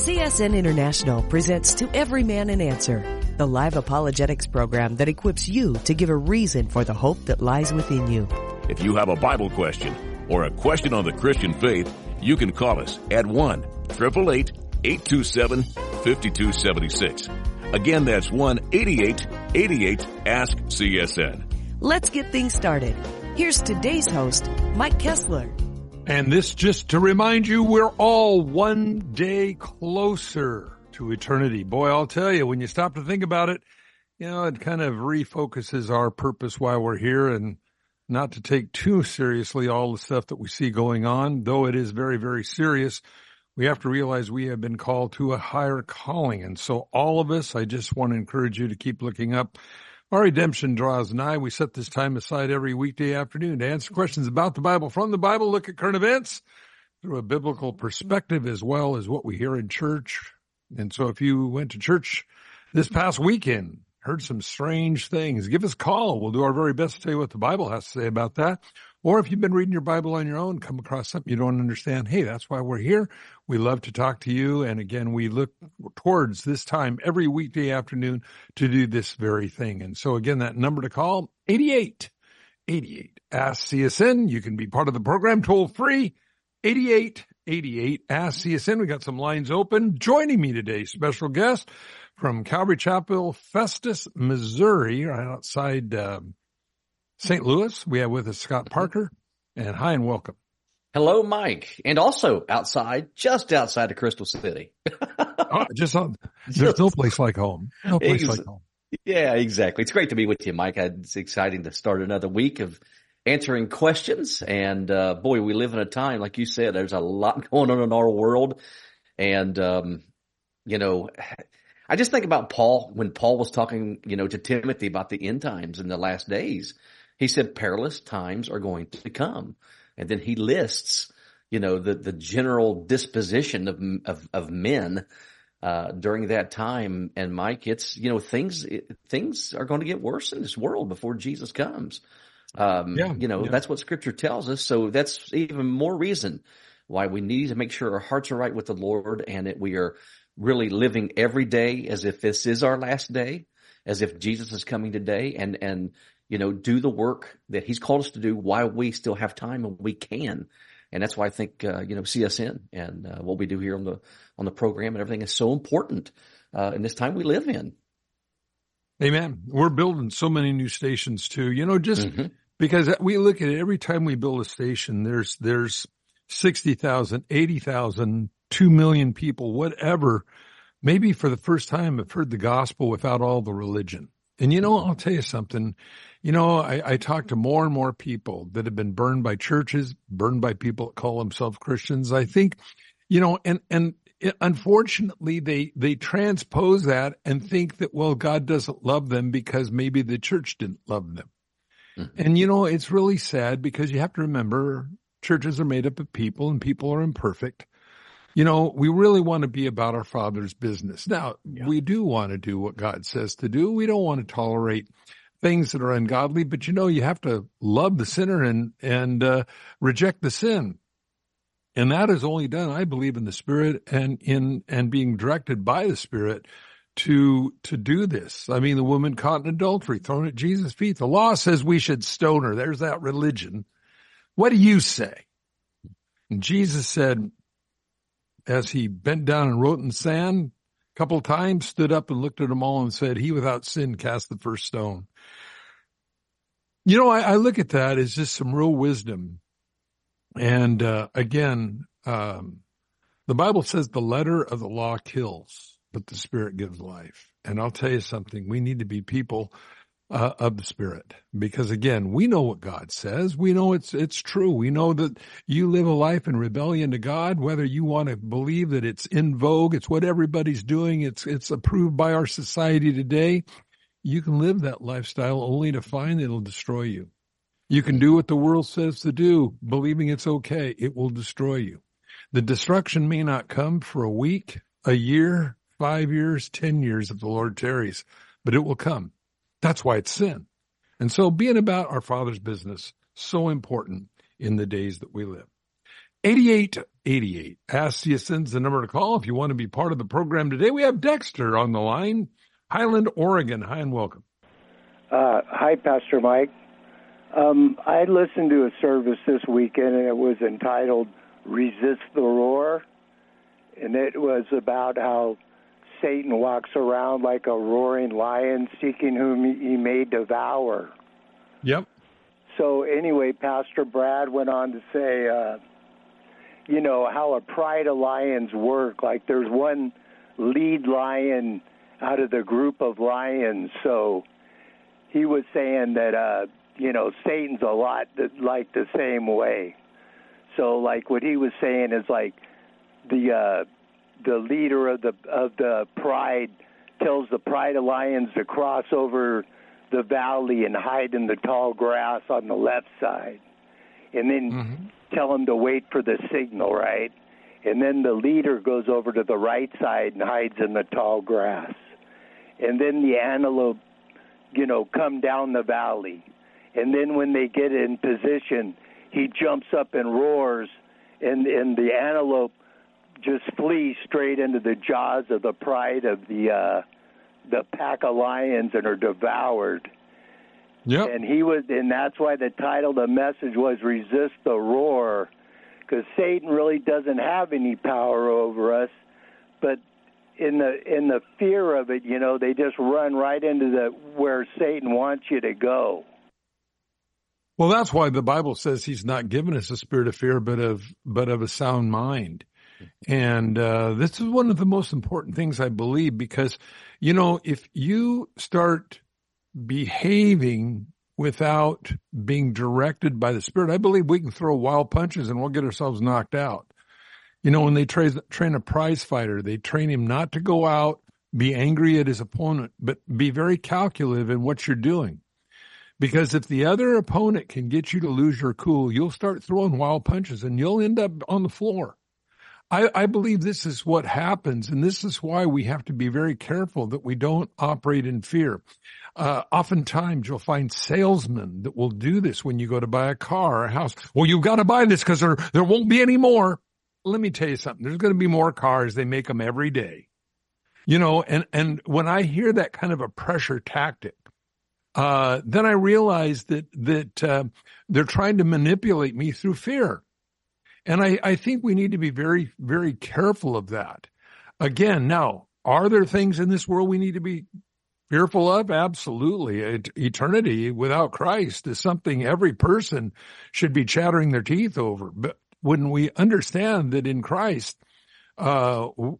CSN International presents To Every Man an Answer, the live apologetics program that equips you to give a reason for the hope that lies within you. If you have a Bible question or a question on the Christian faith, you can call us at 1-888-827-5276. Again, that's 1-8888-ASK-CSN. Let's get things started. Here's today's host, Mike Kessler. And this just to remind you, we're all one day closer to eternity. Boy, I'll tell you, when you stop to think about it, it kind of refocuses our purpose why we're here and not to take too seriously all the stuff that we see going on, though it is very, very serious. We have to realize we have been called to a higher calling. And so all of us, I just want to encourage you to keep looking up. Our redemption draws nigh. We set this time aside every weekday afternoon to answer questions about the Bible, from the Bible, look at current events through a biblical perspective, as well as what we hear in church. And so if you went to church this past weekend, heard some strange things, give us a call. We'll do our very best to tell you what the Bible has to say about that. Or if you've been reading your Bible on your own, come across something you don't understand, hey, that's why we're here. We love to talk to you. And again, we look towards this time every weekday afternoon to do this very thing. And so again, that number to call, 8888 Ask CSN. You can be part of the program toll free, 8888 Ask CSN. We got some lines open. Joining me today, special guest from Calvary Chapel, Festus, Missouri, right outside St. Louis. We have with us Scott Parker, and hi and welcome. Hello, Mike, and also just outside of Crystal City. There's no place like home. No place like home. Yeah, exactly. It's great to be with you, Mike. It's exciting to start another week of answering questions. And boy, we live in a time, like you said, there's a lot going on in our world. And I just think about Paul, when Paul was talking, to Timothy about the end times and the last days. He said perilous times are going to come. And then he lists, the general disposition of men, during that time. And Mike, it's, things are going to get worse in this world before Jesus comes. That's what scripture tells us. So that's even more reason why we need to make sure our hearts are right with the Lord and that we are really living every day as if this is our last day, as if Jesus is coming today, and do the work that he's called us to do while we still have time and we can. And that's why I think, CSN and what we do here on the program and everything is so important in this time we live in. Amen. We're building so many new stations too, because we look at it every time we build a station, there's 60,000, 80,000, 2 million people, whatever, maybe for the first time have heard the gospel without all the religion. And I'll tell you something, I talk to more and more people that have been burned by churches, burned by people that call themselves Christians. I think, unfortunately, they transpose that and think that, well, God doesn't love them because maybe the church didn't love them. Mm-hmm. And, it's really sad because you have to remember churches are made up of people and people are imperfect. We really want to be about our Father's business. Now, we do want to do what God says to do. We don't want to tolerate things that are ungodly, but you have to love the sinner and reject the sin. And that is only done, I believe, in the Spirit and being directed by the Spirit to do this. I mean, the woman caught in adultery, thrown at Jesus' feet. The law says we should stone her. There's that religion. What do you say? And Jesus said, as he bent down and wrote in the sand a couple of times, stood up and looked at them all and said, he without sin cast the first stone. I look at that as just some real wisdom. And again, the Bible says the letter of the law kills, but the Spirit gives life. And I'll tell you something, we need to be people of the Spirit, because again, we know what God says. We know it's true. We know that you live a life in rebellion to God, whether you want to believe that it's in vogue, it's what everybody's doing, it's approved by our society today. You can live that lifestyle only to find it'll destroy you. You can do what the world says to do, believing it's okay. It will destroy you. The destruction may not come for a week, a year, 5 years, 10 years if the Lord tarries, but it will come. That's why it's sin. And so being about our Father's business, so important in the days that we live. 8888. Ask the Ascends the number to call if you want to be part of the program today. We have Dexter on the line, Highland, Oregon. Hi and welcome. Hi, Pastor Mike. I listened to a service this weekend, and it was entitled Resist the Roar, and it was about how Satan walks around like a roaring lion seeking whom he may devour. Yep. So anyway, Pastor Brad went on to say, how a pride of lions work. Like there's one lead lion out of the group of lions. So he was saying that, Satan's a lot like the same way. So like what he was saying is like the leader of the pride tells the pride of lions to cross over the valley and hide in the tall grass on the left side, and then tell them to wait for the signal, right? And then the leader goes over to the right side and hides in the tall grass. And then the antelope, come down the valley. And then when they get in position, he jumps up and roars, and the antelope just flees straight into the jaws of the pride of the pack of lions and are devoured. Yep. And that's why the title of the message was Resist the Roar, because Satan really doesn't have any power over us, but in the fear of it, they just run right into where Satan wants you to go. Well, that's why the Bible says he's not given us a spirit of fear, but of a sound mind. And this is one of the most important things, I believe, because, if you start behaving without being directed by the Spirit, I believe we can throw wild punches and we'll get ourselves knocked out. When they train a prize fighter, they train him not to go out, be angry at his opponent, but be very calculative in what you're doing. Because if the other opponent can get you to lose your cool, you'll start throwing wild punches and you'll end up on the floor. I believe this is what happens, and this is why we have to be very careful that we don't operate in fear. Oftentimes you'll find salesmen that will do this when you go to buy a car or a house. Well, you've got to buy this because there won't be any more. Let me tell you something. There's going to be more cars. They make them every day. And when I hear that kind of a pressure tactic, then I realize that they're trying to manipulate me through fear. And I think we need to be very, very careful of that. Again, now, are there things in this world we need to be fearful of? Absolutely. Eternity without Christ is something every person should be chattering their teeth over. But when we understand that in Christ, God's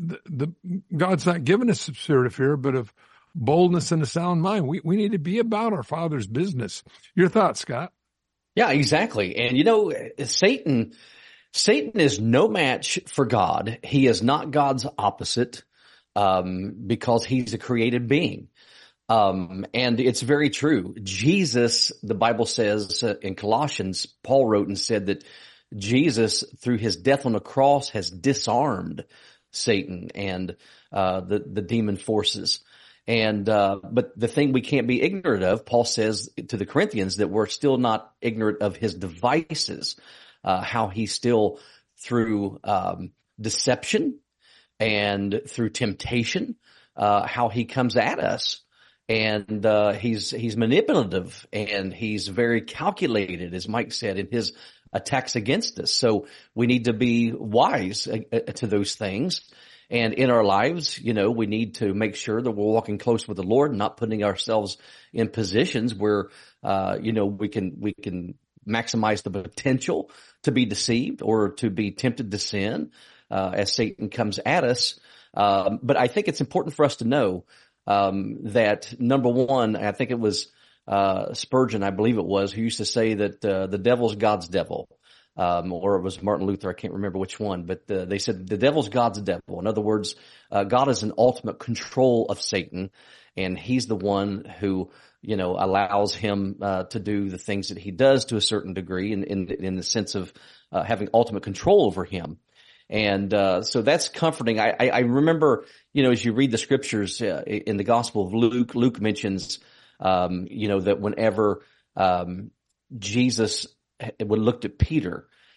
not given us a spirit of fear, but of boldness and a sound mind. We need to be about our Father's business. Your thoughts, Scott? Yeah, exactly. And Satan is no match for God. He is not God's opposite, because he's a created being. And it's very true. Jesus, the Bible says in Colossians, Paul wrote and said that Jesus, through his death on the cross, has disarmed Satan and the demon forces. And but the thing we can't be ignorant of, Paul says to the Corinthians, that we're still not ignorant of his devices, how he still, through deception and through temptation, how he comes at us. And he's manipulative, and he's very calculated, as Mike said, in his attacks against us. So we need to be wise to those things. And in our lives, we need to make sure that we're walking close with the Lord and not putting ourselves in positions where, we can maximize the potential to be deceived or to be tempted to sin, as Satan comes at us. But I think it's important for us to know, that number one, I think it was, Spurgeon, I believe it was, who used to say that, the devil's God's devil. Or it was Martin Luther, I can't remember which one, but they said the devil's God's devil. In other words, God is in ultimate control of Satan, and he's the one who, allows him to do the things that he does to a certain degree in the sense of having ultimate control over him. And so that's comforting. I remember, as you read the scriptures in the Gospel of Luke mentions, that whenever Jesus would looked at Peter,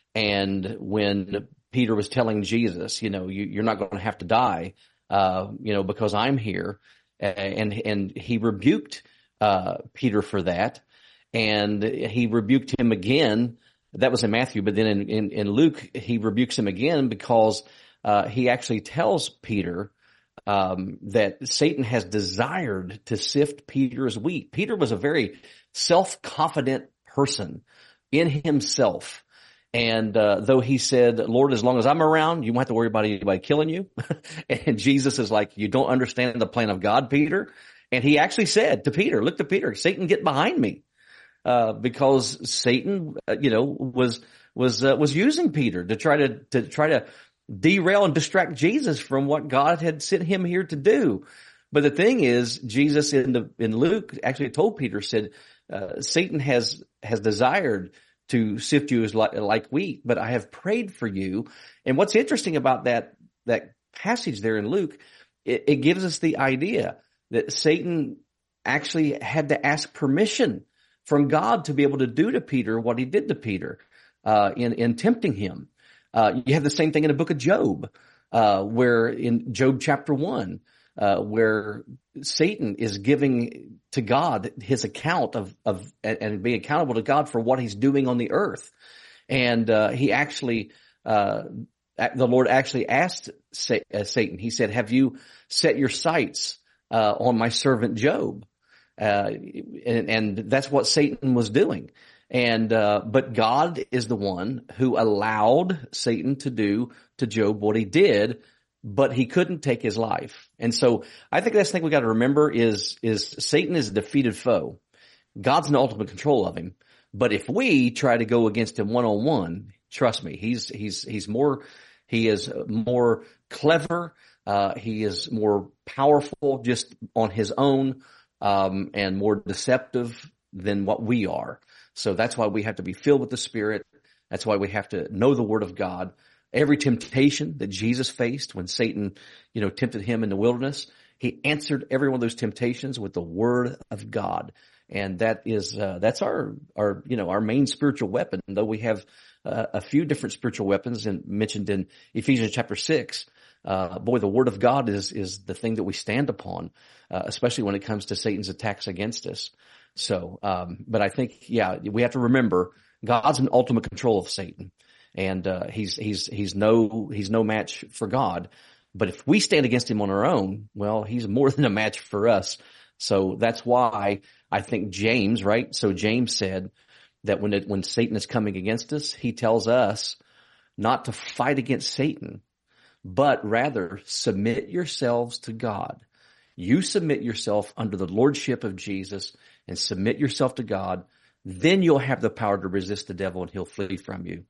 And when Peter was telling Jesus, you're not going to have to die, because I'm here. And he rebuked Peter for that. And he rebuked him again. That was in Matthew, but then in Luke, he rebukes him again because he actually tells Peter that Satan has desired to sift Peter as wheat. Peter was a very self-confident person in himself. And though he said, Lord, as long as I'm around, you won't have to worry about anybody killing you. And Jesus is like, you don't understand the plan of God, Peter. And he actually said to Peter, look to Peter, Satan, get behind me. Because Satan, was using Peter to try to derail and distract Jesus from what God had sent him here to do. But the thing is, Jesus in Luke actually told Peter, said, Satan has desired to sift you as like wheat, but I have prayed for you. And what's interesting about that passage there in Luke, it gives us the idea that Satan actually had to ask permission from God to be able to do to Peter what he did to Peter in tempting him. You have the same thing in the book of Job, where in Job chapter 1, where Satan is giving to God his account of and being accountable to God for what he's doing on the earth. And he actually, the Lord actually asked Satan, he said, have you set your sights on my servant Job? And that's what Satan was doing. And, but God is the one who allowed Satan to do to Job what he did, but he couldn't take his life. And so I think that's the thing we got to remember is Satan is a defeated foe. God's in ultimate control of him. But if we try to go against him one-on-one, trust me, he is more clever. He is more powerful just on his own. And more deceptive than what we are. So that's why we have to be filled with the Spirit. That's why we have to know the Word of God. Every temptation that Jesus faced when Satan, tempted him in the wilderness, he answered every one of those temptations with the Word of God. And that is, that's our main spiritual weapon, though we have a few different spiritual weapons mentioned in Ephesians chapter 6. The Word of God is the thing that we stand upon, especially when it comes to Satan's attacks against us. So, but I think, we have to remember God's in ultimate control of Satan, and he's no match for God. But if we stand against him on our own, well, he's more than a match for us. So that's why I think James, right? So James said that when Satan is coming against us, he tells us not to fight against Satan, but rather submit yourselves to God. You submit yourself under the lordship of Jesus and submit yourself to God. Then you'll have the power to resist the devil and he'll flee from you.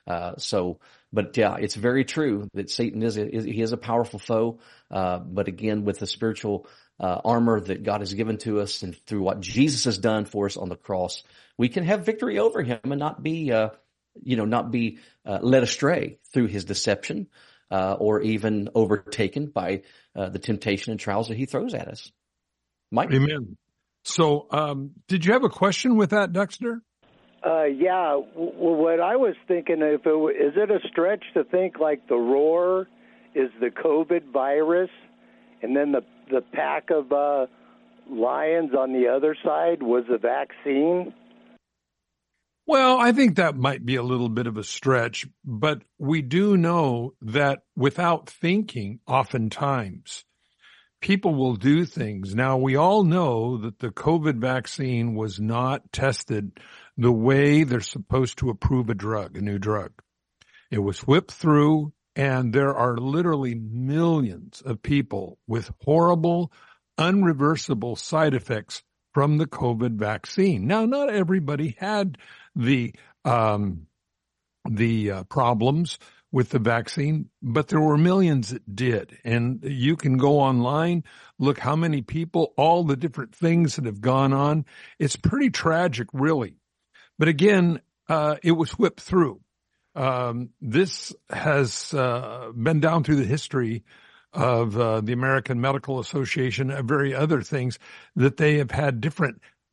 It's very true that Satan is a powerful foe. But again, with the spiritual armor that God has given to us and through what Jesus has done for us on the cross, we can have victory over him and not be led astray through his deception. Or even overtaken by the temptation and trials that he throws at us. Mike? Amen. So, did you have a question with that, Dexter? Yeah. What I was thinking, is it a stretch to think like the roar is the COVID virus, and then the pack of lions on the other side was the vaccine? Well, I think that might be a little bit of a stretch, but we do know that without thinking, oftentimes, people will do things. Now, we all know that the COVID vaccine was not tested the way they're supposed to approve a new drug. It was whipped through, and there are literally millions of people with horrible, unreversible side effects from the COVID vaccine. Now, not everybody had the problems with the vaccine, but there were millions that did. And you can go online, look how many people, all the different things that have gone on. It's pretty tragic, really. But again, it was whipped through. This has been down through the history of the American Medical Association and very other things that they have had different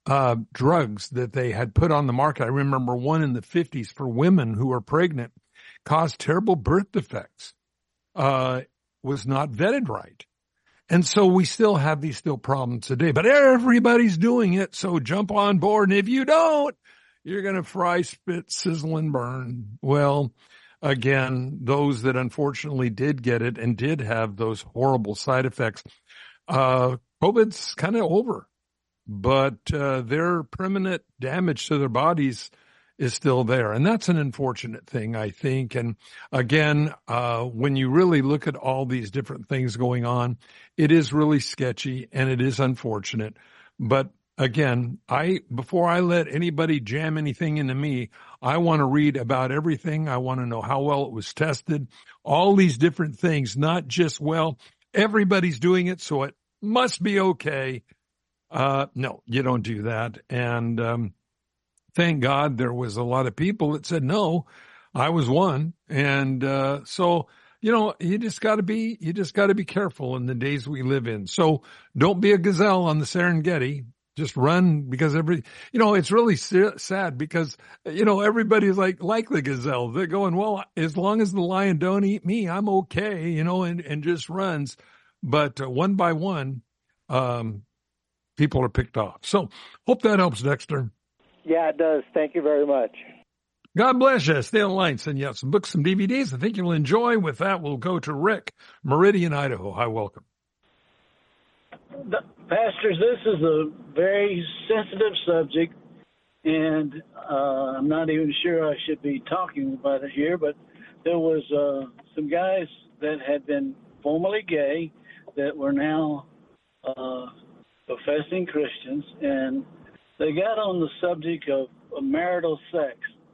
drugs that they had put on the market. I remember one in the 50s for women who were pregnant, caused terrible birth defects, was not vetted right. And so we still have these problems today, but everybody's doing it. So jump on board. And if you don't, you're going to fry, spit, sizzle, and burn. Well, again, those that unfortunately did get it and did have those horrible side effects, COVID's kind of over, but their permanent damage to their bodies is still there. And that's an unfortunate thing, I think. And again, when you really look at all these different things going on, it is really sketchy and it is unfortunate. But again, before I let anybody jam anything into me, I want to read about everything. I want to know how well it was tested, all these different things, not just, well, everybody's doing it, so it must be okay. No, you don't do that. And, thank God there was a lot of people that said, no, I was one. And, so, you just gotta be careful in the days we live in. So don't be a gazelle on the Serengeti. Just run because it's really sad because, everybody's like the gazelle. They're going, well, as long as the lion don't eat me, I'm okay, and just runs. But one by one, people are picked off. So hope that helps, Dexter. Yeah, it does. Thank you very much. God bless you. Stay on the line. Send you out some books, some DVDs I think you'll enjoy. With that, we'll go to Rick, Meridian, Idaho. Hi, welcome. Pastors, this is a very sensitive subject, and I'm not even sure I should be talking about it here, but there was some guys that had been formerly gay that were now professing Christians, and they got on the subject of marital sex.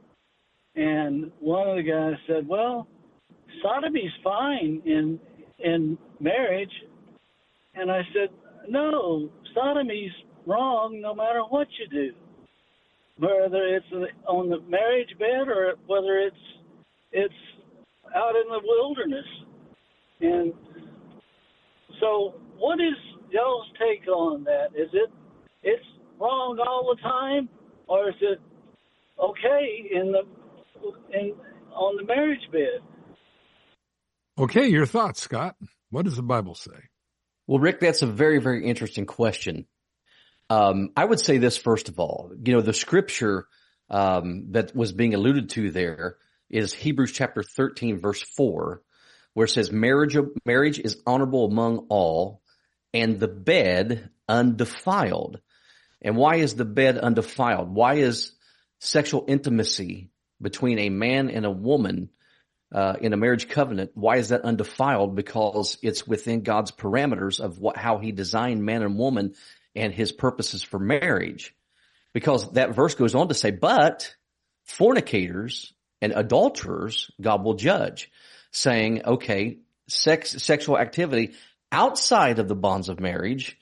And one of the guys said, well, sodomy's fine in marriage. And I said, no, sodomy's wrong no matter what you do, whether it's on the marriage bed or whether it's out in the wilderness. And so what is y'all's take on that? Is it's wrong all the time, or is it okay on the marriage bed? Okay, your thoughts, Scott. What does the Bible say? Well, Rick, that's a very, very interesting question. I would say this first of all. The scripture that was being alluded to there is Hebrews chapter 13, verse 4, where it says, marriage is honorable among all, and the bed undefiled. And why is the bed undefiled? Why is sexual intimacy between a man and a woman in a marriage covenant, why is that undefiled? Because it's within God's parameters of how he designed man and woman and his purposes for marriage. Because that verse goes on to say, but fornicators and adulterers God will judge, saying, okay, sexual activity outside of the bonds of marriage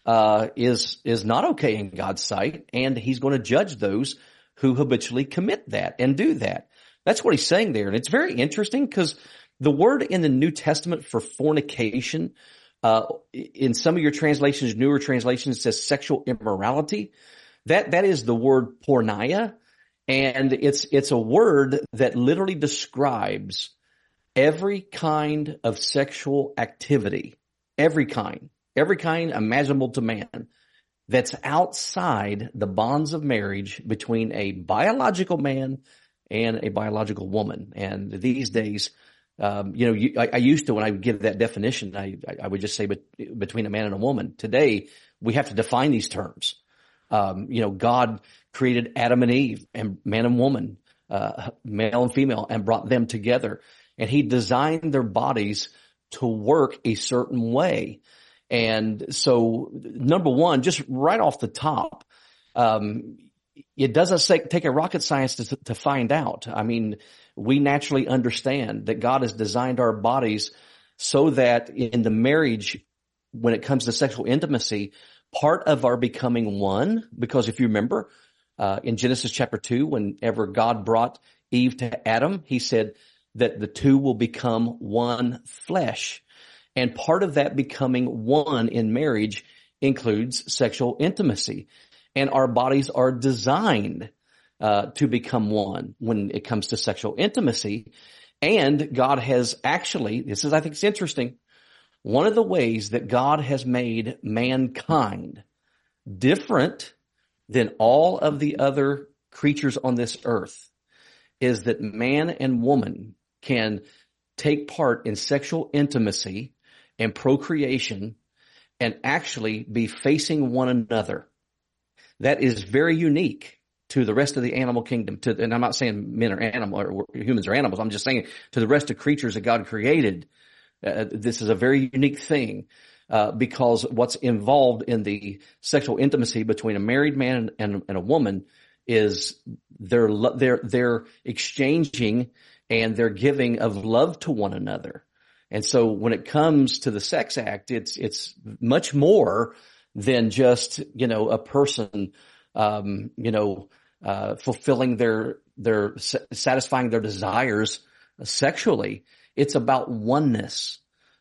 is not okay in God's sight, and he's going to judge those who habitually commit that and do that. That's what he's saying there. And it's very interesting because the word in the New Testament for fornication, in some of your translations, newer translations, says sexual immorality. That is the word porneia. And it's a word that literally describes every kind of sexual activity, every kind imaginable to man, that's outside the bonds of marriage between a biological man and a biological woman. And these days, I used to, when I would give that definition, I would just say between a man and a woman. Today, we have to define these terms. God created Adam and Eve and man and woman, male and female, and brought them together. And he designed their bodies to work a certain way. And so, number one, just right off the top, it doesn't take a rocket science to find out. I mean, we naturally understand that God has designed our bodies so that in the marriage, when it comes to sexual intimacy, part of our becoming one, because if you remember, in Genesis chapter 2, whenever God brought Eve to Adam, he said that the two will become one flesh. And part of that becoming one in marriage includes sexual intimacy. and our bodies are designed to become one when it comes to sexual intimacy. And God has actually, I think it's interesting, one of the ways that God has made mankind different than all of the other creatures on this earth is that man and woman can take part in sexual intimacy and procreation and actually be facing one another. That is very unique to the rest of the animal kingdom. And I'm not saying men are animal or humans are animals. I'm just saying to the rest of creatures that God created, this is a very unique thing, because what's involved in the sexual intimacy between a married man and a woman is they're exchanging and they're giving of love to one another. And so when it comes to the sex act, it's much more than just, a person, fulfilling satisfying their desires sexually. It's about oneness.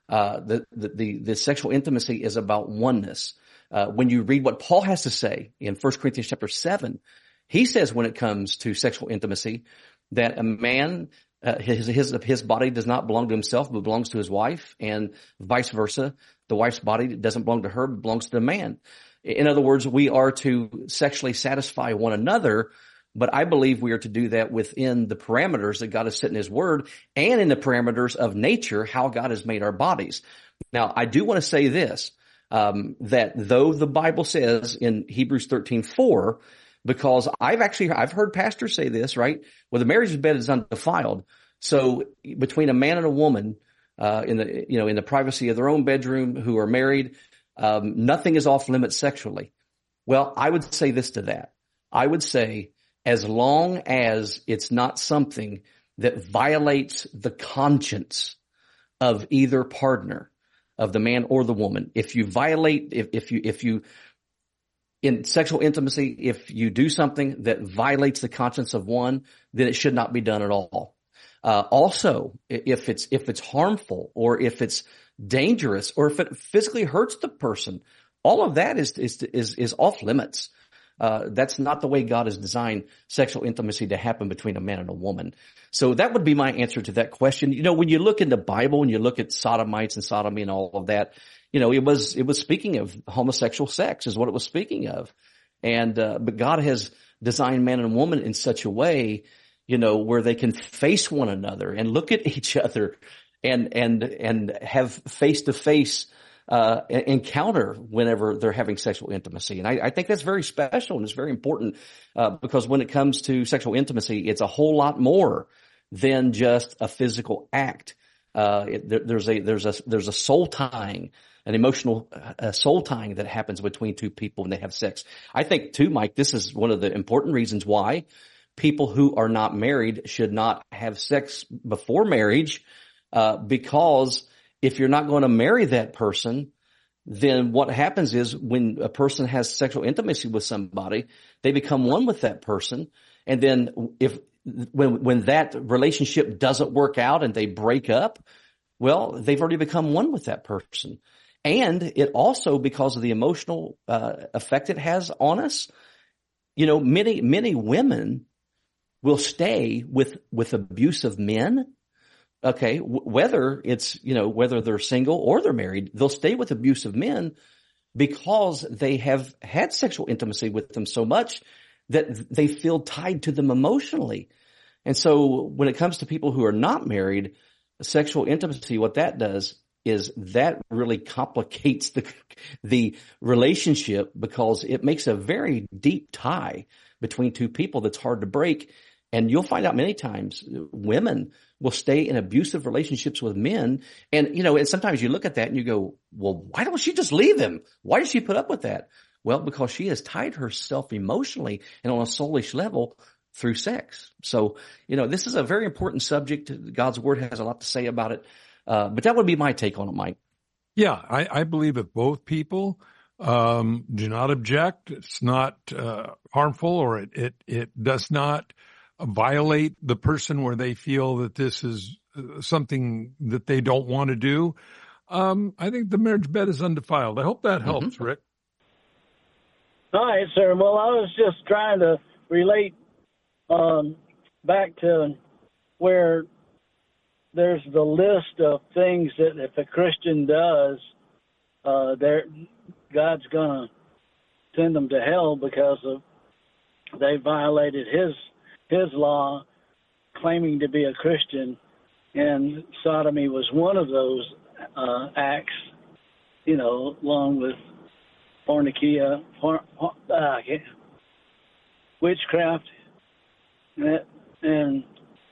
The sexual intimacy is about oneness. When you read what Paul has to say in 1 Corinthians chapter 7, he says when it comes to sexual intimacy that a man, his body does not belong to himself, but belongs to his wife, and vice versa. The wife's body doesn't belong to her, but belongs to the man. In other words, we are to sexually satisfy one another, but I believe we are to do that within the parameters that God has set in his word and in the parameters of nature, how God has made our bodies. Now, I do want to say this, that though the Bible says in Hebrews 13:4, because I've heard pastors say this, right? Well, the marriage bed is undefiled. So between a man and a woman, in the privacy of their own bedroom who are married, nothing is off limits sexually. Well, I would say this to that. I would say as long as it's not something that violates the conscience of either partner, of the man or the woman. If you violate, if you in sexual intimacy, if you do something that violates the conscience of one, then it should not be done at all. Also, if it's harmful or if it's dangerous or if it physically hurts the person, all of that is off limits. That's not the way God has designed sexual intimacy to happen between a man and a woman. So that would be my answer to that question. When you look in the Bible and you look at sodomites and sodomy and all of that, it was speaking of homosexual sex is what it was speaking of. And, but God has designed man and woman in such a way, where they can face one another and look at each other and have face to face encounter whenever they're having sexual intimacy. And I think that's very special and it's very important, because when it comes to sexual intimacy, it's a whole lot more than just a physical act. There's a soul tying, an emotional soul tying that happens between two people when they have sex. I think too, Mike, this is one of the important reasons why people who are not married should not have sex before marriage, because if you're not going to marry that person, then what happens is when a person has sexual intimacy with somebody, they become one with that person. And then when that relationship doesn't work out and they break up, well, they've already become one with that person. And it also, because of the emotional effect it has on us, many women will stay with abusive men. Okay, whether it's, whether they're single or they're married, they'll stay with abusive men because they have had sexual intimacy with them so much that they feel tied to them emotionally. And so when it comes to people who are not married, sexual intimacy, what that does is that really complicates the relationship, because it makes a very deep tie between two people that's hard to break. And you'll find out many times women will stay in abusive relationships with men. And, and sometimes you look at that and you go, well, why don't she just leave him? Why does she put up with that? Well, because she has tied herself emotionally and on a soulish level through sex. So, this is a very important subject. God's word has a lot to say about it. But that would be my take on it, Mike. Yeah, I believe if both people do not object, it's not harmful, or it does not violate the person where they feel that this is something that they don't want to do, I think the marriage bed is undefiled. I hope that helps, Rick. All right, sir. Well, I was just trying to relate back to where there's the list of things that if a Christian does, God's going to send them to hell because of they violated his law, claiming to be a Christian, and sodomy was one of those acts, along with fornikia, witchcraft, and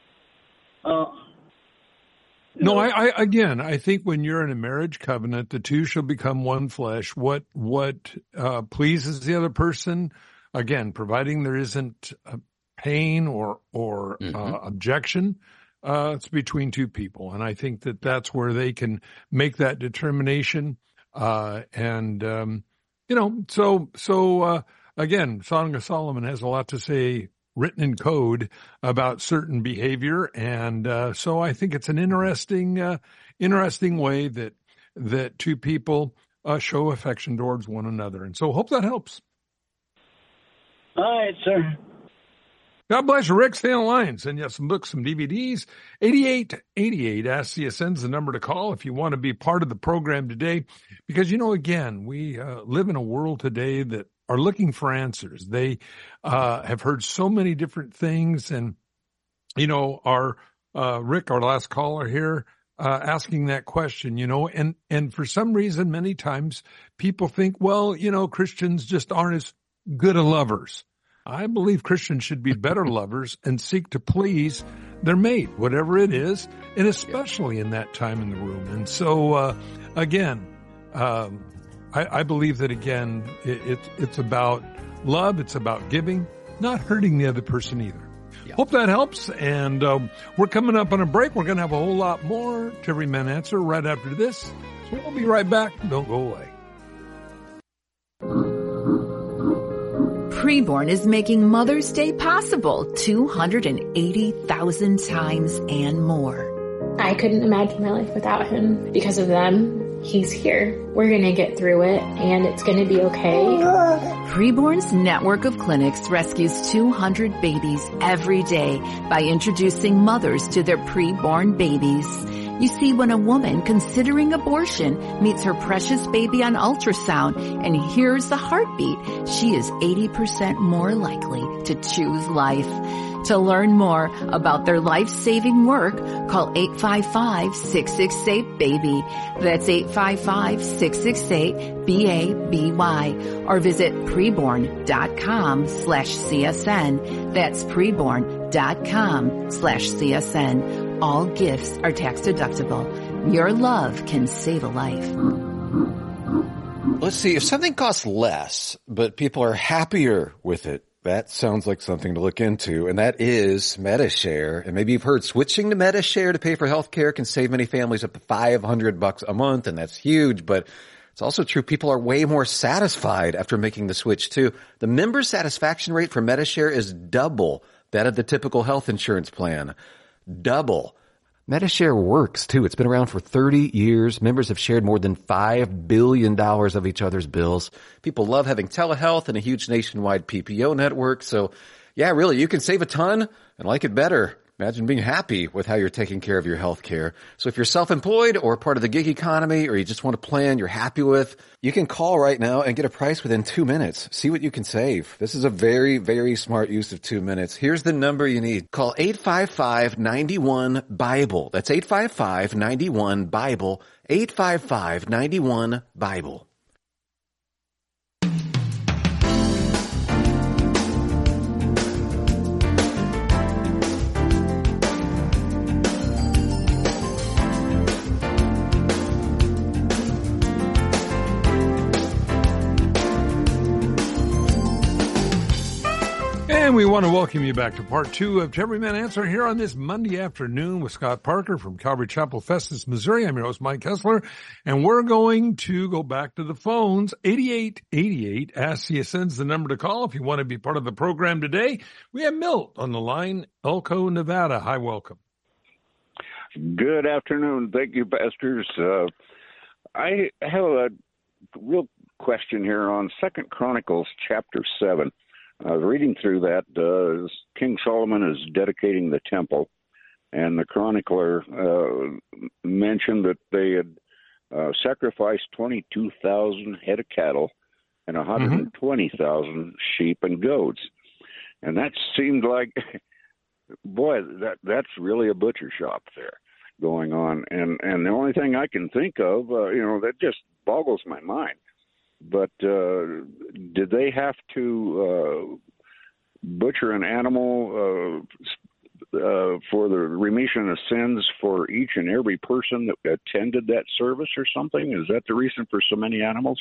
No, I think when you're in a marriage covenant, the two shall become one flesh. What pleases the other person, again, providing there isn't pain or objection, it's between two people. And I think that that's where they can make that determination. Again, Song of Solomon has a lot to say written in code about certain behavior. And so I think it's an interesting way that two people show affection towards one another. And so hope that helps. All right, sir. God bless you, Rick. Stay on the line. Send you some books, some DVDs. 8888 Ask CSN's the number to call if you want to be part of the program today. Because, again, we live in a world today that are looking for answers. They have heard so many different things. And, our Rick, our last caller here, asking that question, and for some reason, many times people think, well, Christians just aren't as good of lovers. I believe Christians should be better lovers and seek to please their mate, whatever it is, and especially in that time in the room. And so, again, I believe that, again, it's about love. It's about giving, not hurting the other person either. Yeah. Hope that helps. And we're coming up on a break. We're going to have a whole lot more to Every Man Answer right after this. So we'll be right back. Don't go away. Preborn is making Mother's Day possible 280,000 times and more. I couldn't imagine my life without him. Because of them, he's here. We're going to get through it, and it's going to be okay. Preborn's network of clinics rescues 200 babies every day by introducing mothers to their preborn babies. You see, when a woman considering abortion meets her precious baby on ultrasound and hears the heartbeat, she is 80% more likely to choose life. To learn more about their life-saving work, call 855-668-BABY. That's 855-668-BABY. Or visit preborn.com/CSN. That's preborn.com/CSN. All gifts are tax deductible. Your love can save a life. Let's see, if something costs less, but people are happier with it, that sounds like something to look into, and that is Medi-Share. And maybe you've heard switching to Medi-Share to pay for health care can save many families up to $500 a month, and that's huge, but it's also true people are way more satisfied after making the switch too. The member satisfaction rate for Medi-Share is double that of the typical health insurance plan. Double. Medi-Share works too. It's been around for 30 years. Members have shared more than $5 billion of each other's bills. People love having telehealth and a huge nationwide PPO network. So yeah, really, you can save a ton and like it better. Imagine being happy with how you're taking care of your health care. So if you're self-employed or part of the gig economy, or you just want a plan you're happy with, you can call right now and get a price within 2 minutes. See what you can save. This is a very, very smart use of 2 minutes. Here's the number you need. Call 855-91-BIBLE. That's 855-91-BIBLE. 855-91-BIBLE. And we want to welcome you back to part two of Every Man Answer here on this Monday afternoon with Scott Parker from Calvary Chapel, Festus, Missouri. I'm your host, Mike Kessler, and we're going to go back to the phones. 8888 Ask CSN's the number to call if you want to be part of the program today. We have Milt on the line, Elko, Nevada. Hi, welcome. Good afternoon. Thank you, pastors. I have a real question here on 2 Chronicles chapter 7. Reading through that, King Solomon is dedicating the temple, and the chronicler mentioned that they had sacrificed 22,000 head of cattle and 120,000 sheep and goats. And that seemed like, boy, that's really a butcher shop there going on. And the only thing I can think of, that just boggles my mind. But did they have to butcher an animal for the remission of sins for each and every person that attended that service or something? Is that the reason for so many animals?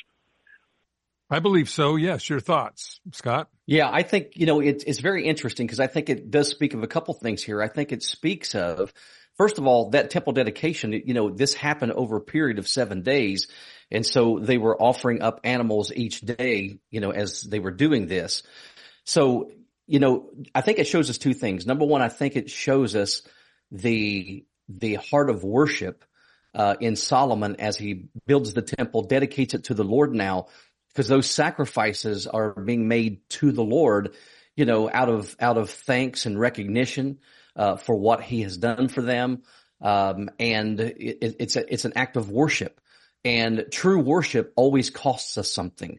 I believe so. Yes. Your thoughts, Scott? Yeah, I think, it's very interesting because I think it does speak of a couple things here. I think it speaks of, first of all, that temple dedication, this happened over a period of 7 days. And so they were offering up animals each day, as they were doing this. So, I think it shows us two things. Number one, I think it shows us the heart of worship in Solomon as he builds the temple, dedicates it to the Lord now, because those sacrifices are being made to the Lord, out of thanks and recognition for what he has done for them. And it's an act of worship. And true worship always costs us something.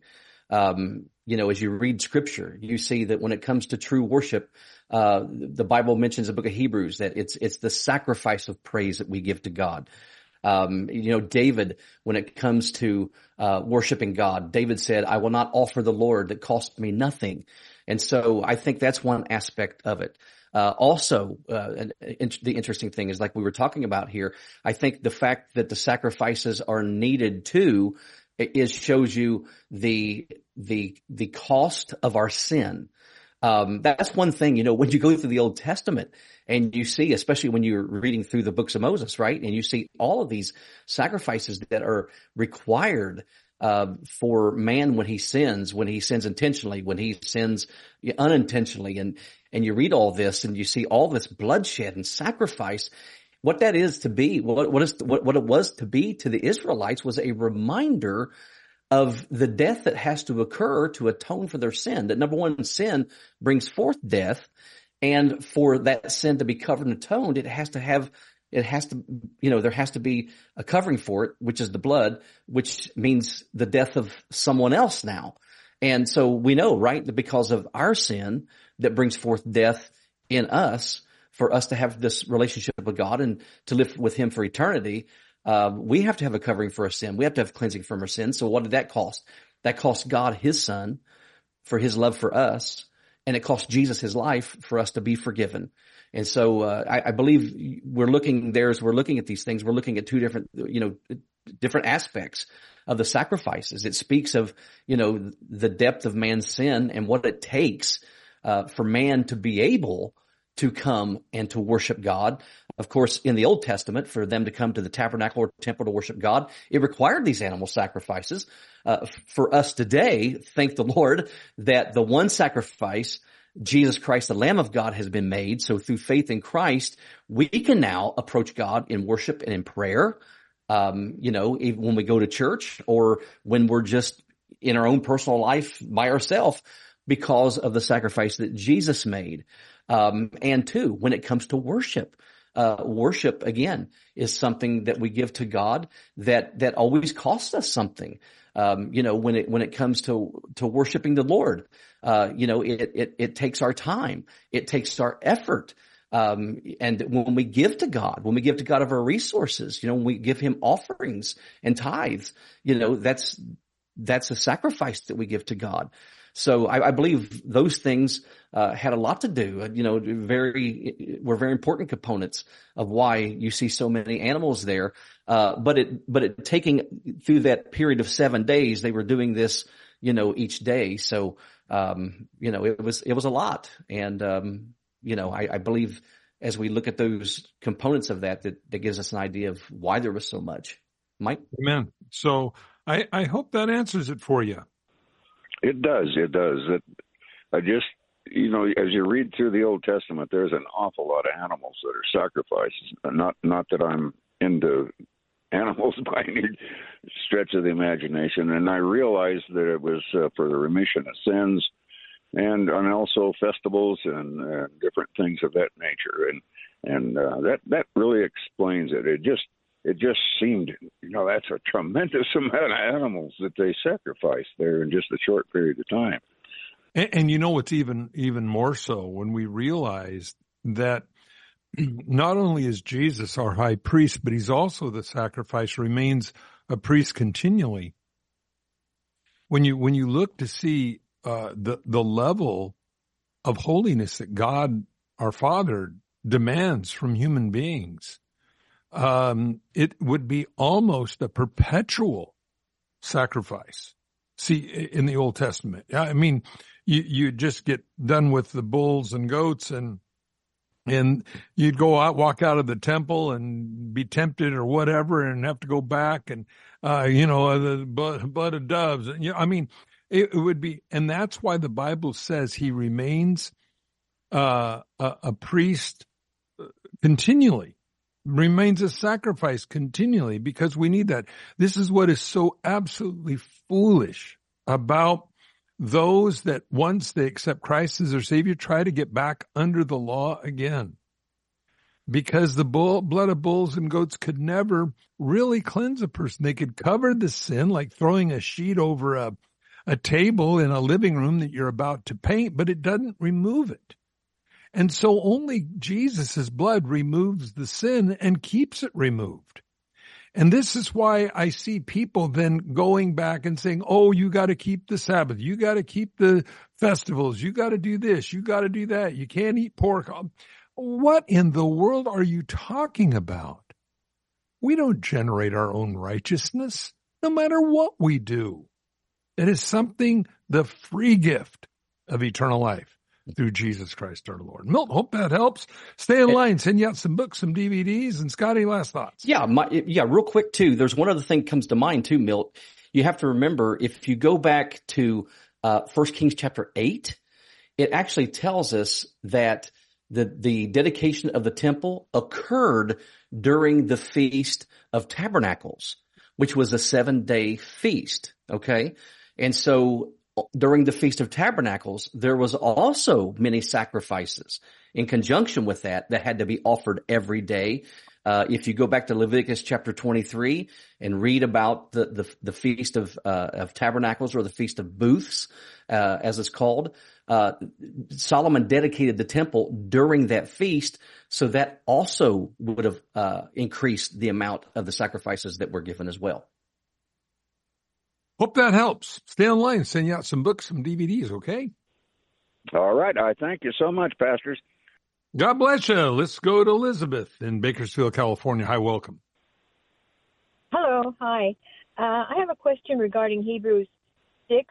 As you read scripture, you see that when it comes to true worship, the Bible mentions the book of Hebrews that it's the sacrifice of praise that we give to God. David, when it comes to worshiping God, David said, I will not offer the Lord that cost me nothing. And so I think that's one aspect of it. The interesting thing is, like we were talking about here, I think the fact that the sacrifices are needed too shows you the cost of our sin. That's one thing, when you go through the Old Testament and you see, especially when you're reading through the books of Moses, right? And you see all of these sacrifices that are required for man when he sins intentionally, when he sins unintentionally. And you read all this and you see all this bloodshed and sacrifice. What that is to be, what it was to be to the Israelites was a reminder of the death that has to occur to atone for their sin. That number one, sin brings forth death. And for that sin to be covered and atoned, there has to be a covering for it, which is the blood, which means the death of someone else now. And so we know, right, that because of our sin that brings forth death in us, for us to have this relationship with God and to live with him for eternity, we have to have a covering for our sin. We have to have cleansing from our sin. So what did that cost? That cost God his son for his love for us. And it cost Jesus his life for us to be forgiven. And so I believe we're looking at these things. We're looking at two different aspects of the sacrifices. It speaks of, the depth of man's sin and what it takes for man to be able to come and to worship God. Of course, in the Old Testament, for them to come to the tabernacle or temple to worship God, it required these animal sacrifices. For us today, thank the Lord that the one sacrifice, Jesus Christ, the Lamb of God, has been made. So through faith in Christ, we can now approach God in worship and in prayer. Even when we go to church or when we're just in our own personal life by ourselves, because of the sacrifice that Jesus made. And two, when it comes to worship, worship again is something that we give to God that always costs us something. When it comes to worshiping the Lord, it takes our time. It takes our effort. And when we give to God of our resources, when we give him offerings and tithes, that's a sacrifice that we give to God. So I believe those things had a lot to do. Were very important components of why you see so many animals there. But taking through that period of 7 days, they were doing this, each day. So it was a lot. And I believe as we look at those components of that gives us an idea of why there was so much. Mike? Amen. So I hope that answers it for you. It does. I just, as you read through the Old Testament, there's an awful lot of animals that are sacrificed. Not that I'm into animals by any stretch of the imagination. And I realized that it was for the remission of sins, and also festivals and different things of that nature. And that really explains it. It just seemed, that's a tremendous amount of animals that they sacrificed there in just a short period of time. And what's even more so when we realize that not only is Jesus our high priest, but he's also the sacrifice, remains a priest continually. When you look to see the level of holiness that God, our Father, demands from human beings, it would be almost a perpetual sacrifice. See, in the Old Testament, I mean, you just get done with the bulls and goats, and you'd walk out of the temple and be tempted or whatever, and have to go back and the blood of doves. It would be, and that's why the Bible says he remains a priest continually, remains a sacrifice continually, because we need that. This is what is so absolutely foolish about those that once they accept Christ as their Savior try to get back under the law again. Because the blood of bulls and goats could never really cleanse a person. They could cover the sin, like throwing a sheet over a table in a living room that you're about to paint, but it doesn't remove it. And so only Jesus' blood removes the sin and keeps it removed. And this is why I see people then going back and saying, oh, you got to keep the Sabbath. You got to keep the festivals. You got to do this. You got to do that. You can't eat pork. What in the world are you talking about? We don't generate our own righteousness, no matter what we do. It is the free gift of eternal life through Jesus Christ our Lord. Milt, hope that helps. Stay in line. Send you out some books, some DVDs. And Scotty, last thoughts. Yeah, real quick too. There's one other thing comes to mind too, Milt. You have to remember, if you go back to 1 Kings chapter 8, it actually tells us that the dedication of the temple occurred during the Feast of Tabernacles, which was a 7-day feast. Okay. And so during the Feast of Tabernacles, there was also many sacrifices in conjunction with that had to be offered every day. If you go back to Leviticus chapter 23 and read about the Feast of Tabernacles, or the Feast of Booths, as it's called, Solomon dedicated the temple during that feast, so that also would have increased the amount of the sacrifices that were given as well. Hope that helps. Stay online. Send you out some books, some DVDs, okay? All right. I thank you so much, pastors. God bless you. Let's go to Elizabeth in Bakersfield, California. Hi, welcome. Hello. Hi. I have a question regarding Hebrews 6,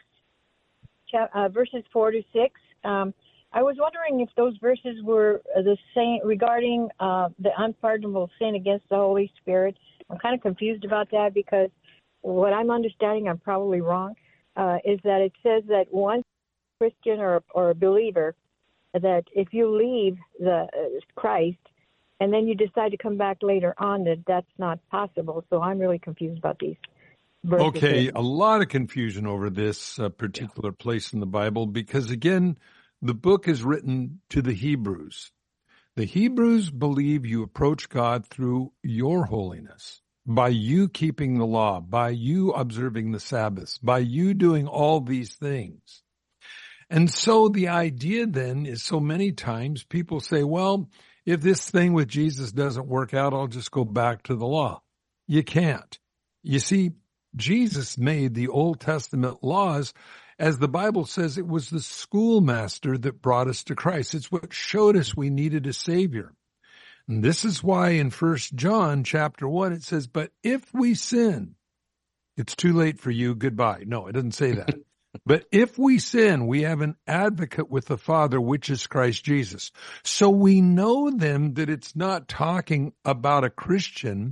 verses 4 to 6. I was wondering if those verses were the same regarding the unpardonable sin against the Holy Spirit. I'm kind of confused about that, because what I'm understanding, I'm probably wrong, is that it says that one Christian or a believer, that if you leave the Christ and then you decide to come back later on, that's not possible. So I'm really confused about these verses. Okay, a lot of confusion over this particular place in the Bible, because again, the book is written to the Hebrews. The Hebrews believe you approach God through your holiness, by you keeping the law, by you observing the Sabbaths, by you doing all these things. And so the idea then is, so many times people say, well, if this thing with Jesus doesn't work out, I'll just go back to the law. You can't. You see, Jesus made the Old Testament laws, as the Bible says, it was the schoolmaster that brought us to Christ. It's what showed us we needed a Savior. And this is why in 1 John chapter 1, it says, but if we sin, it's too late for you, goodbye. No, it doesn't say that. But if we sin, we have an advocate with the Father, which is Christ Jesus. So we know then that it's not talking about a Christian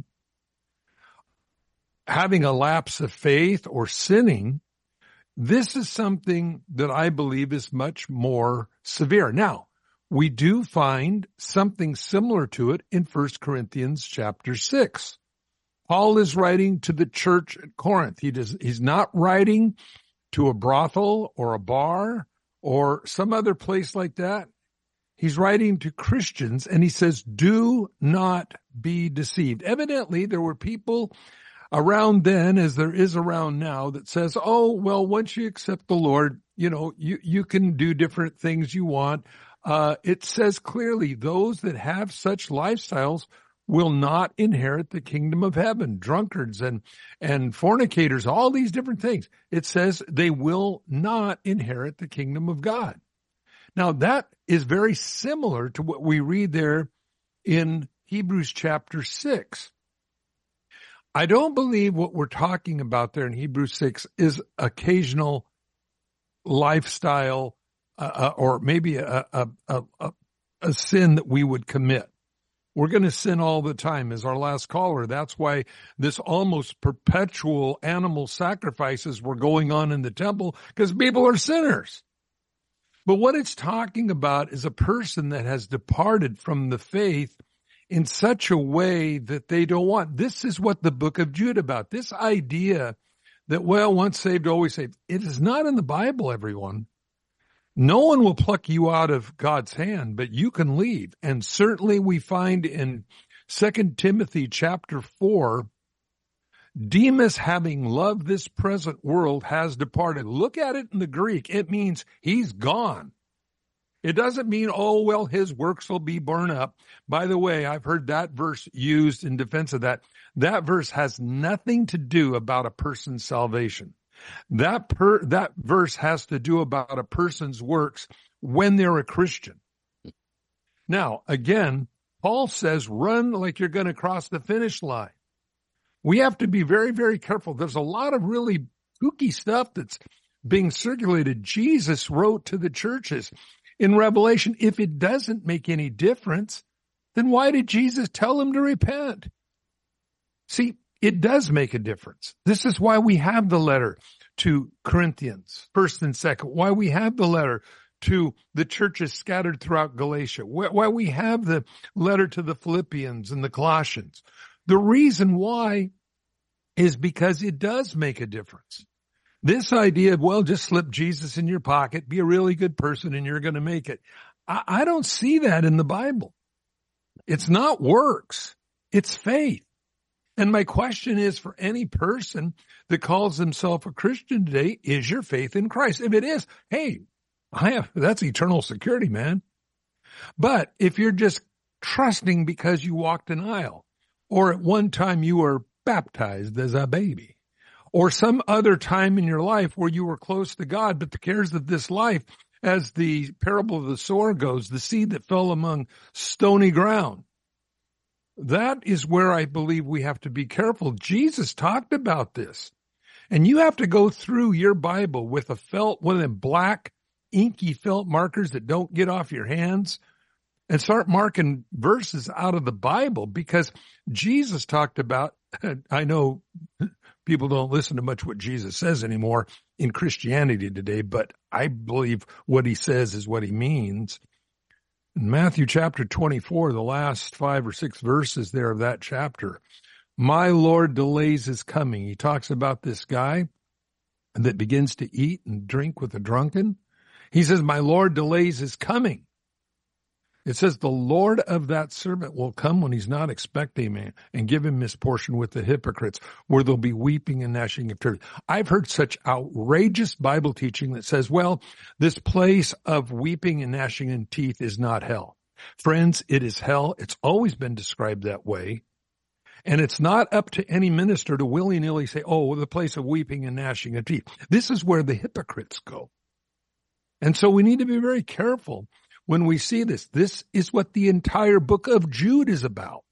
having a lapse of faith or sinning. This is something that I believe is much more severe. Now, we do find something similar to it in 1 Corinthians chapter 6. Paul is writing to the church at Corinth. He's not writing to a brothel or a bar or some other place like that. He's writing to Christians, and he says, do not be deceived. Evidently, there were people around then, as there is around now, that says, oh, well, once you accept the Lord, you can do different things you want. It says clearly, those that have such lifestyles will not inherit the kingdom of heaven. Drunkards and fornicators, all these different things. It says they will not inherit the kingdom of God. Now, that is very similar to what we read there in Hebrews chapter 6. I don't believe what we're talking about there in Hebrews 6 is occasional lifestyle or maybe a sin that we would commit. We're going to sin all the time, as our last caller. That's why this almost perpetual animal sacrifices were going on in the temple, because people are sinners. But what it's talking about is a person that has departed from the faith in such a way that they don't want. This is what the book of Jude about. This idea that, well, once saved, always saved. It is not in the Bible, everyone. No one will pluck you out of God's hand, but you can leave. And certainly we find in 2 Timothy chapter 4, Demas, having loved this present world, has departed. Look at it in the Greek. It means he's gone. It doesn't mean, oh, well, his works will be burned up. By the way, I've heard that verse used in defense of that. That verse has nothing to do about a person's salvation. That verse has to do about a person's works when they're a Christian. Now, again, Paul says, run like you're going to cross the finish line. We have to be very, very careful. There's a lot of really kooky stuff that's being circulated. Jesus wrote to the churches in Revelation, if it doesn't make any difference, then why did Jesus tell them to repent? See, it does make a difference. This is why we have the letter to Corinthians, 1st and 2nd, why we have the letter to the churches scattered throughout Galatia, why we have the letter to the Philippians and the Colossians. The reason why is because it does make a difference. This idea of, well, just slip Jesus in your pocket, be a really good person, and you're going to make it. I don't see that in the Bible. It's not works. It's faith. And my question is, for any person that calls himself a Christian today, is your faith in Christ? If it is, hey, that's eternal security, man. But if you're just trusting because you walked an aisle, or at one time you were baptized as a baby, or some other time in your life where you were close to God, but the cares of this life, as the parable of the sower goes, the seed that fell among stony ground, that is where I believe we have to be careful. Jesus talked about this. And you have to go through your Bible with a felt, one of them black, inky felt markers that don't get off your hands, and start marking verses out of the Bible, because Jesus talked about, I know people don't listen to much what Jesus says anymore in Christianity today, but I believe what he says is what he means. In Matthew chapter 24, the last 5 or 6 verses there of that chapter, my Lord delays his coming. He talks about this guy that begins to eat and drink with the drunken. He says, my Lord delays his coming. It says the Lord of that servant will come when he's not expecting him and give him his portion with the hypocrites, where there'll be weeping and gnashing of teeth. I've heard such outrageous Bible teaching that says, well, this place of weeping and gnashing of teeth is not hell. Friends, it is hell. It's always been described that way. And it's not up to any minister to willy-nilly say, oh, the place of weeping and gnashing of teeth. This is where the hypocrites go. And so we need to be very careful when we see this. This is what the entire book of Jude is about.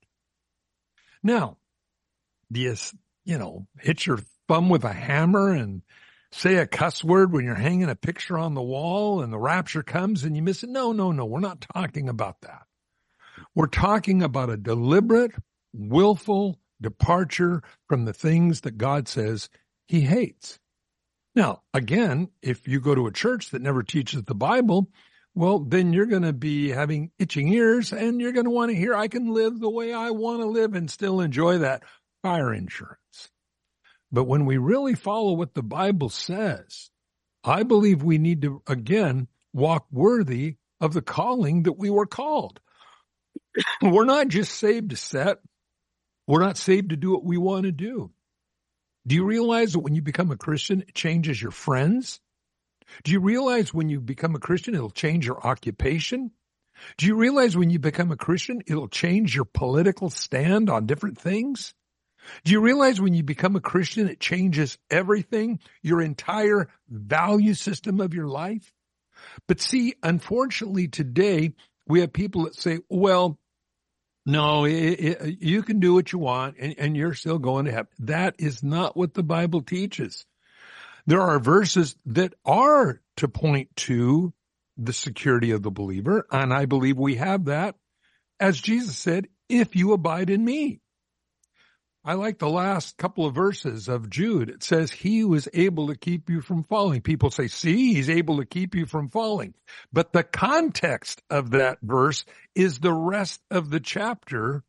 Now, do you hit your thumb with a hammer and say a cuss word when you're hanging a picture on the wall and the rapture comes and you miss it? No. We're not talking about that. We're talking about a deliberate, willful departure from the things that God says he hates. Now, again, if you go to a church that never teaches the Bible, well, then you're going to be having itching ears and you're going to want to hear, I can live the way I want to live and still enjoy that. fire insurance. But when we really follow what the Bible says, I believe we need to, again, walk worthy of the calling that we were called. We're not just saved to set. We're not saved to do what we want to do. Do you realize that when you become a Christian, it changes your friends? Do you realize when you become a Christian, it'll change your occupation? Do you realize when you become a Christian, it'll change your political stand on different things? Do you realize when you become a Christian, it changes everything, your entire value system of your life? But see, unfortunately today, we have people that say, well, no, you can do what you want and you're still going to heaven. That is not what the Bible teaches. There are verses that are to point to the security of the believer, and I believe we have that. As Jesus said, if you abide in me. I like the last couple of verses of Jude. It says, he was able to keep you from falling. People say, see, he's able to keep you from falling. But the context of that verse is the rest of the chapter.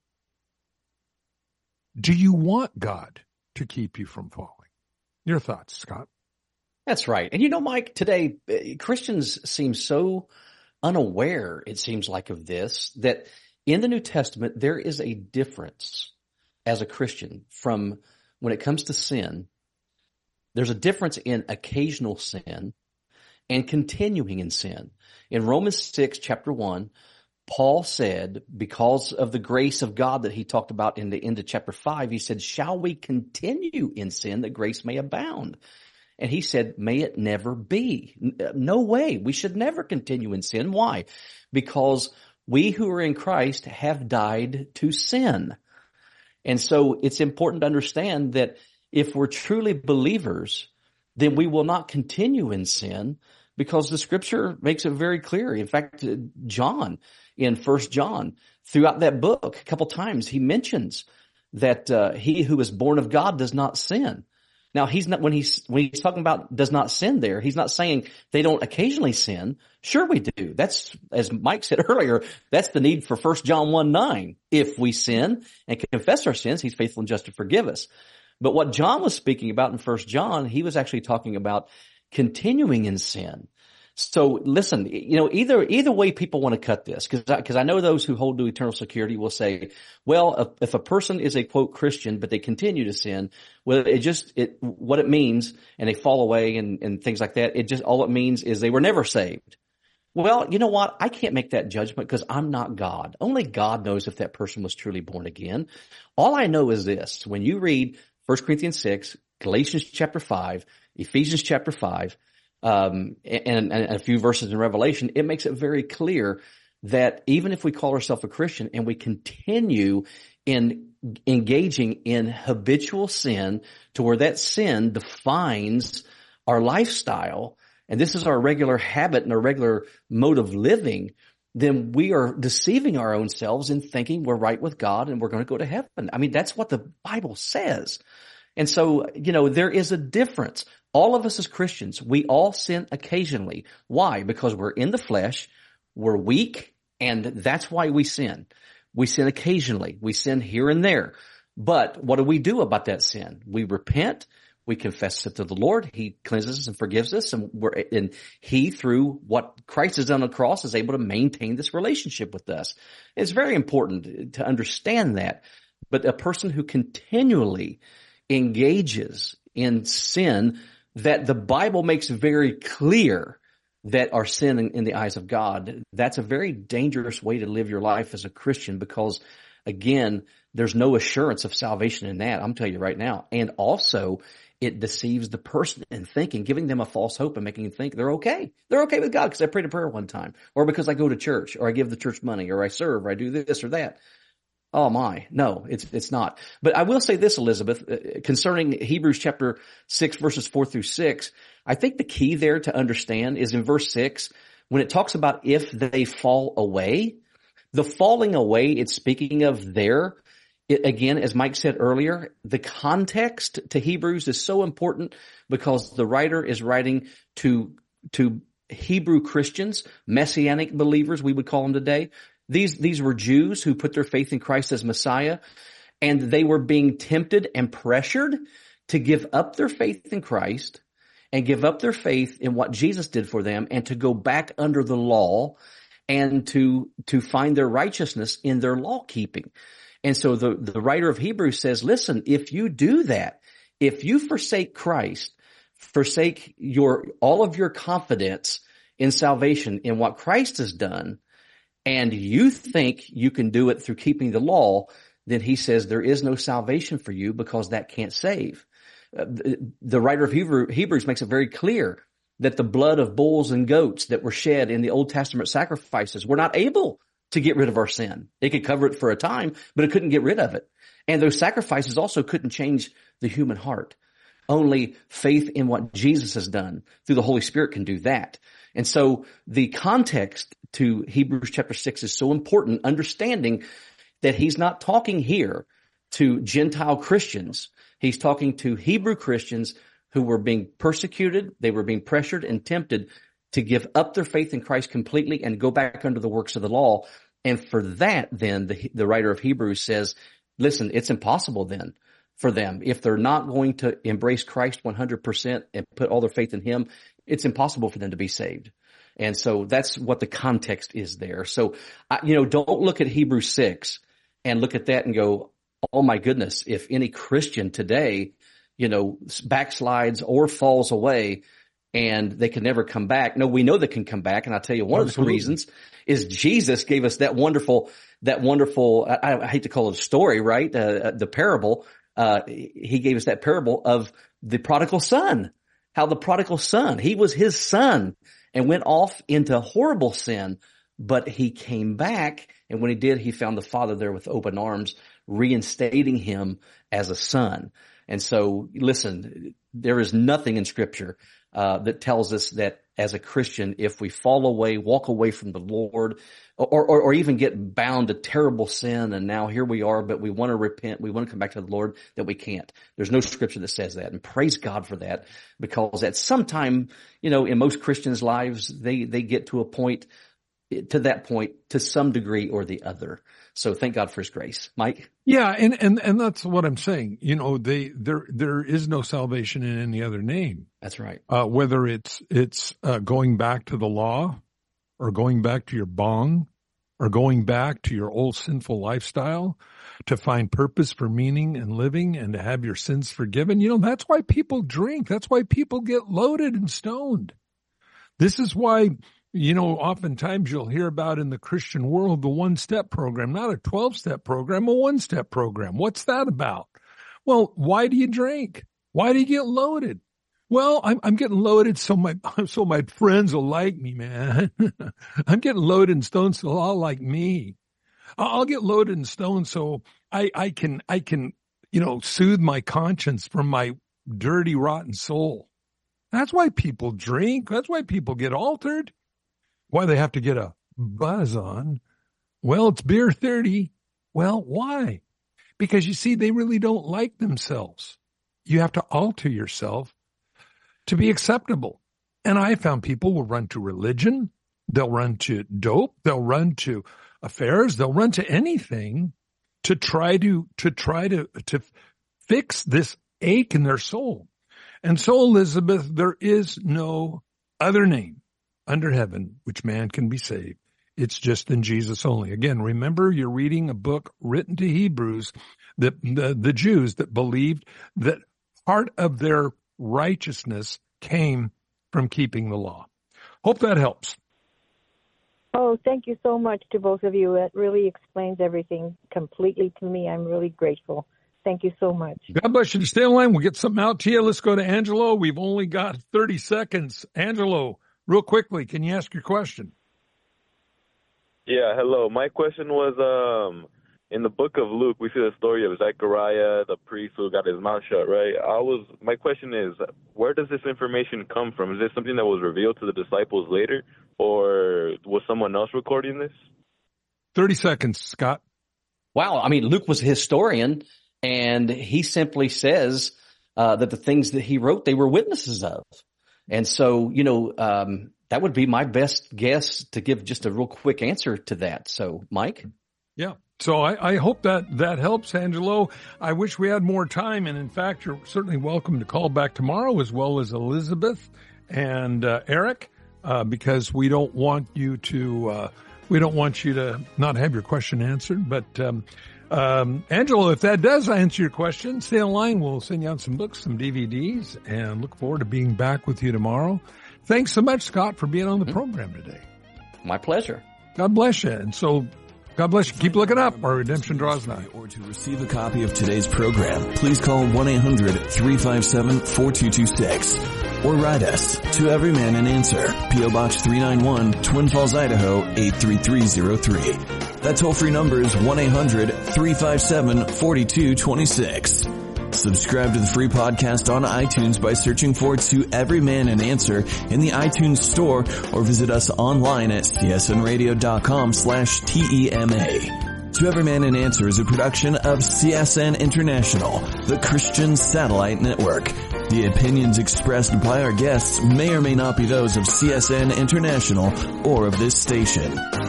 Do you want God to keep you from falling? Your thoughts, Scott? That's right. And you know, Mike, today, Christians seem so unaware, it seems like, of this, that in the New Testament, there is a difference as a Christian from when it comes to sin. There's a difference in occasional sin and continuing in sin. In Romans 6, chapter 1, Paul said, because of the grace of God that he talked about in the end of chapter 5, he said, shall we continue in sin that grace may abound? And he said, may it never be. No way. We should never continue in sin. Why? Because we who are in Christ have died to sin. And so it's important to understand that if we're truly believers, then we will not continue in sin, because the scripture makes it very clear. In fact, John, in 1 John, throughout that book, a couple times, he mentions that he who is born of God does not sin. Now, he's not, when he's talking about does not sin there, he's not saying they don't occasionally sin. Sure we do. That's, as Mike said earlier, that's the need for 1 John 1:9. If we sin and confess our sins, he's faithful and just to forgive us. But what John was speaking about in 1 John, he was actually talking about continuing in sin. So listen, you know, either way people want to cut this, because I know those who hold to eternal security will say, well, if a person is a quote Christian, but they continue to sin, well, what it means, and they fall away and things like that, all it means is they were never saved. Well, you know what? I can't make that judgment because I'm not God. Only God knows if that person was truly born again. All I know is this: when you read 1 Corinthians 6, Galatians chapter 5, Ephesians chapter 5, and a few verses in Revelation, it makes it very clear that even if we call ourselves a Christian and we continue in engaging in habitual sin to where that sin defines our lifestyle, and this is our regular habit and our regular mode of living, then we are deceiving our own selves in thinking we're right with God and we're going to go to heaven. I mean, that's what the Bible says. And so, you know, there is a difference. All of us as Christians, we all sin occasionally. Why? Because we're in the flesh, we're weak, and that's why we sin. We sin occasionally. We sin here and there. But what do we do about that sin? We repent. We confess it to the Lord. He cleanses us and forgives us. And he, through what Christ has done on the cross, is able to maintain this relationship with us. It's very important to understand that. But a person who continually engages in sin that the Bible makes very clear that are sin in the eyes of God, that's a very dangerous way to live your life as a Christian, because, again, there's no assurance of salvation in that. I'm telling you right now. And also, it deceives the person in thinking, giving them a false hope and making them think they're okay. They're okay with God because I prayed a prayer one time, or because I go to church, or I give the church money, or I serve, or I do this or that. Oh my, no, it's not. But I will say this, Elizabeth, concerning Hebrews chapter 6, verses 4 through 6, I think the key there to understand is in verse 6, when it talks about if they fall away, the falling away it's speaking of there, again, as Mike said earlier, the context to Hebrews is so important because the writer is writing to Hebrew Christians, Messianic believers, we would call them today. These were Jews who put their faith in Christ as Messiah. And they were being tempted and pressured to give up their faith in Christ and give up their faith in what Jesus did for them and to go back under the law and to find their righteousness in their law keeping. And so the writer of Hebrews says, listen, if you do that, if you forsake Christ, forsake all of your confidence in salvation in what Christ has done, and you think you can do it through keeping the law, then he says there is no salvation for you because that can't save. The writer of Hebrews makes it very clear that the blood of bulls and goats that were shed in the Old Testament sacrifices were not able to get rid of our sin. It could cover it for a time, but it couldn't get rid of it. And those sacrifices also couldn't change the human heart. Only faith in what Jesus has done through the Holy Spirit can do that. And so the context to Hebrews chapter 6 is so important, understanding that he's not talking here to Gentile Christians. He's talking to Hebrew Christians who were being persecuted. They were being pressured and tempted to give up their faith in Christ completely and go back under the works of the law. And for that, then the writer of Hebrews says, listen, it's impossible then for them. If they're not going to embrace Christ 100% and put all their faith in him, it's impossible for them to be saved. And so that's what the context is there. So, don't look at Hebrews 6 and look at that and go, oh my goodness, if any Christian today, backslides or falls away and they can never come back. No, we know they can come back. And I'll tell you, one of the reasons is Jesus gave us that wonderful, I hate to call it a story, right? The parable. He gave us that parable of the prodigal son, how the prodigal son, he was his son and went off into horrible sin, but he came back. And when he did, he found the father there with open arms, reinstating him as a son. And so, listen, there is nothing in Scripture that tells us that as a Christian, if we fall away, walk away from the Lord, or even get bound to terrible sin, and now here we are, but we want to repent, we want to come back to the Lord, that we can't. There's no Scripture that says that, and praise God for that, because at some time, in most Christians' lives, they get to that point to some degree or the other. So thank God for his grace. Mike? Yeah, and that's what I'm saying. There is no salvation in any other name. That's right. Whether it's going back to the law, or going back to your bong, or going back to your old sinful lifestyle to find purpose for meaning and living and to have your sins forgiven. That's why people drink. That's why people get loaded and stoned. This is why, oftentimes you'll hear about in the Christian world the one-step program, not a 12-step program, a one-step program. What's that about? Well, why do you drink? Why do you get loaded? Well, I'm getting loaded so my friends will like me, man. I'm getting loaded and stoned so they'll all like me. I'll get loaded and stoned so I can soothe my conscience from my dirty, rotten soul. That's why people drink. That's why people get altered. Why they have to get a buzz on? Well, it's beer 30. Well, why? Because you see, they really don't like themselves. You have to alter yourself to be acceptable. And I found people will run to religion. They'll run to dope. They'll run to affairs. They'll run to anything to try to fix this ache in their soul. And so, Elizabeth, there is no other name under heaven which man can be saved. It's just in Jesus only. Again, remember, you're reading a book written to Hebrews, that the Jews that believed that part of their righteousness came from keeping the law. Hope that helps. Oh, thank you so much to both of you. It really explains everything completely to me. I'm really grateful. Thank you so much. God bless you. To stay online, we'll get something out to you. Let's go to Angelo. We've only got 30 seconds. Angelo, real quickly, can you ask your question? Yeah, hello. My question was, in the book of Luke, we see the story of Zechariah, the priest who got his mouth shut, right? My question is, where does this information come from? Is this something that was revealed to the disciples later, or was someone else recording this? 30 seconds, Scott. Wow. I mean, Luke was a historian, and he simply says that the things that he wrote, they were witnesses of. And so, that would be my best guess to give just a real quick answer to that. So, Mike? Yeah. So I hope that helps, Angelo. I wish we had more time. And in fact, you're certainly welcome to call back tomorrow, as well as Elizabeth and Eric, because we don't want you to not have your question answered. But Angelo, if that does answer your question, stay on line. We'll send you out some books, some DVDs, and look forward to being back with you tomorrow. Thanks so much, Scott, for being on the program today. My pleasure. God bless you. And so, God bless you. Keep looking up. Our redemption draws nigh. Or to receive a copy of today's program, please call 1-800-357-4226 or write us to Every Man an Answer, P.O. Box 391, Twin Falls, Idaho 83303. That toll-free number is 1-800-357-4226. Subscribe to the free podcast on iTunes by searching for To Every Man an Answer in the iTunes store, or visit us online at csnradio.com/TEMA. To Every Man an Answer is a production of CSN International, the Christian Satellite Network. The opinions expressed by our guests may or may not be those of CSN International or of this station.